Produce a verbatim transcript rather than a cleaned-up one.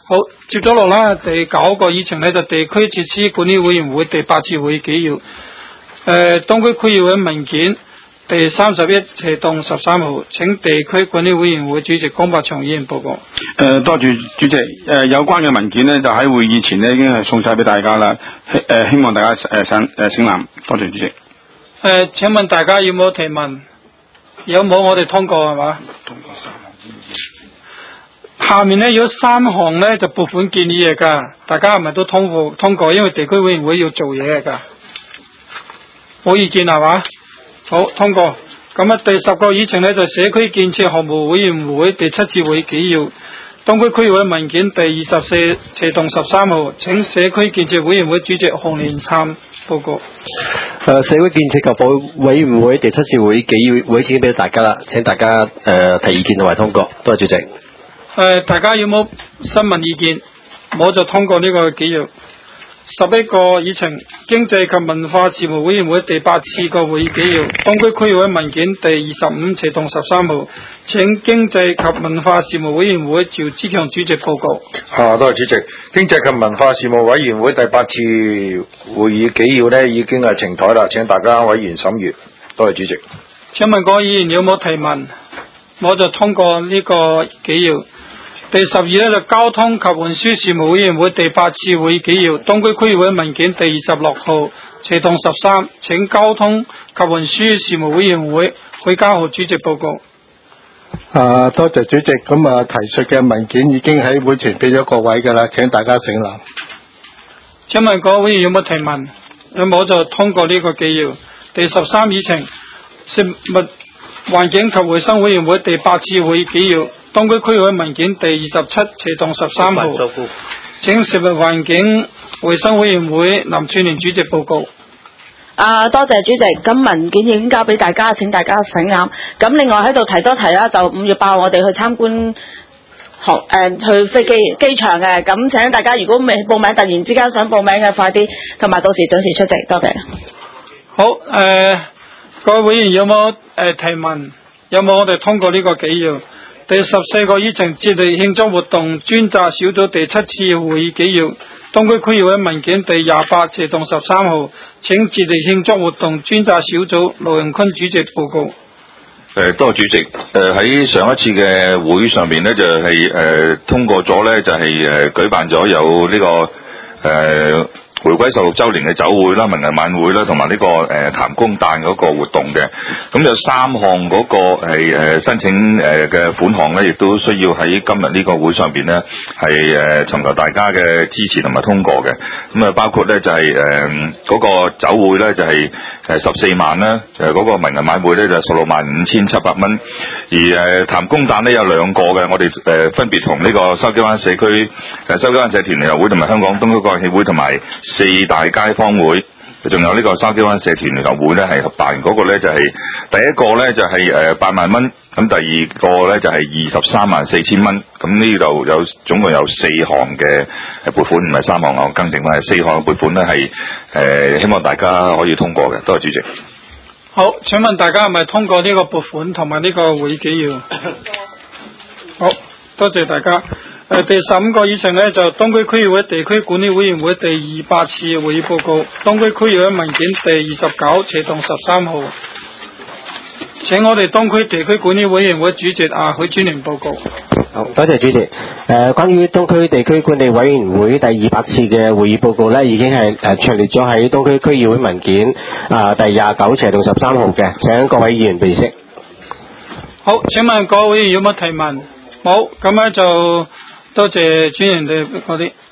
好，接咗落啦，第九個議程呢，就地區設施管理委員會第八次會議紀要。誒、呃，東區區議會文件第三十一斜棟十三號，請地區管理委員會主席江百祥議員報告。誒、 呃，多謝主席。誒、呃，有關嘅文件呢，就喺會議前呢已經係送晒俾大家啦。誒、呃，希望大家誒省誒省覽。多謝主席。誒、 呃，請問大家有冇提問？有冇我哋通過係嘛？通過三項。下面呢有三項呢就撥款建議嘅噶，大家係咪都通過通過？因為地區委員會要做嘢嘅噶，冇意見係嘛？好，通過。咁啊，第十個議程呢就社區建設項目委員會第七次會議紀要，東區區議會文件第二十四斜棟十三號，請社區建設委員會主席洪連參報告。 誒、呃，社區建設及保委員會第七次會議紀要會請俾大家啦，請大家誒、呃、提意見同埋通過。多謝主席。誒、 呃，大家有冇新聞意見？冇就通過呢個紀要。十一個議程，經濟及文化事務委員會第八次個會議紀要，東區區議會文件第二十五斜棟十三號，請經濟及文化事務委員會趙志強主席報告。 啊，多謝主席。經濟及文化事務委員會第八次會議紀要呢已經係呈台啦，請大家委員審閱。多謝主席。 請問各位議員有冇提問？我就通過呢個紀要。第十二呢就交通及運輸事務委員會第八次會議紀要，東區區議會文件第二十六號斜棟十三，請交通及運輸事務委員會許家豪主席報告。 啊，多謝主席。咁啊，提述嘅文件已經喺會前俾咗各位㗎啦，請大家省覽。 請問各位議員有冇提問？有冇就通過呢個紀要。第十三議程，食物環境及衛生委員會第八次會議紀要，東區區議會文件第二十七斜棟十三號，請食物環境衛生委員會林翠蓮主席報告。 啊，多謝主席。咁文件已經交俾大家，請大家省覽。咁另外喺度提多提啦，就五月八號我哋去參觀學誒、呃、去飛機機場嘅，咁請大家如果未報名，突然之間想報名嘅，快啲，同埋到時準時出席。多謝。 好，誒、呃，各位委員有冇誒、呃、提問？有冇我哋通過呢個紀要？第十四個議程，節日慶祝活動專責小組第七次會議紀要，東區區議會文件第廿八斜棟十三號，請節日慶祝活動專責小組盧榮坤主席報告。 誒，多謝主席。誒、呃、喺上一次嘅會上面呢，就係、是、誒、呃、通過咗呢，就係、是、誒、呃、舉辦咗有呢、這個誒。呃回歸十六週年嘅酒會啦、文藝晚會啦，同埋呢個誒譚公誕嗰個活動嘅，咁有三項嗰個係誒申請誒嘅款項咧，亦都需要喺今日呢個會上邊咧係誒尋求大家嘅支持同埋通過嘅。咁啊，包括咧就係誒嗰個酒會咧就係誒十四萬啦，誒嗰個文藝晚會咧就十六萬五千七百蚊，而誒譚公誕咧有兩個嘅，我哋誒分別同呢個筲箕灣社區誒筲箕灣社團聯合會同埋香港東區國際協會同埋四大街坊會，仲有呢個筲箕灣社團聯合會咧係合辦，嗰個咧就係、是、第一個咧就係誒八萬蚊，咁第二個咧就係二十三萬四千蚊，咁呢度有總共有四項嘅撥款，唔係三項，我更正翻係四項嘅撥款咧係誒希望大家可以通過嘅，多謝主席。 好，請問大家係咪通過呢個撥款同埋呢個會議紀要？好，多謝大家。誒、呃，第十五個議程呢，就東區區議會地區管理委員會第二百次會議報告，東區區議會文件第二十九斜棟十三號，請我哋東區地區管理委員會主席啊許專員報告。 好，多謝主席。誒、呃，關於東區地區管理委員會第二百次嘅會議報告呢，已經係誒詳列咗喺東區區議會文件啊、呃、第廿九斜棟十三號嘅，請各位議員備悉。 好，請問各位議員有冇提問？冇，咁咧就。多謝專員嘅嗰啲。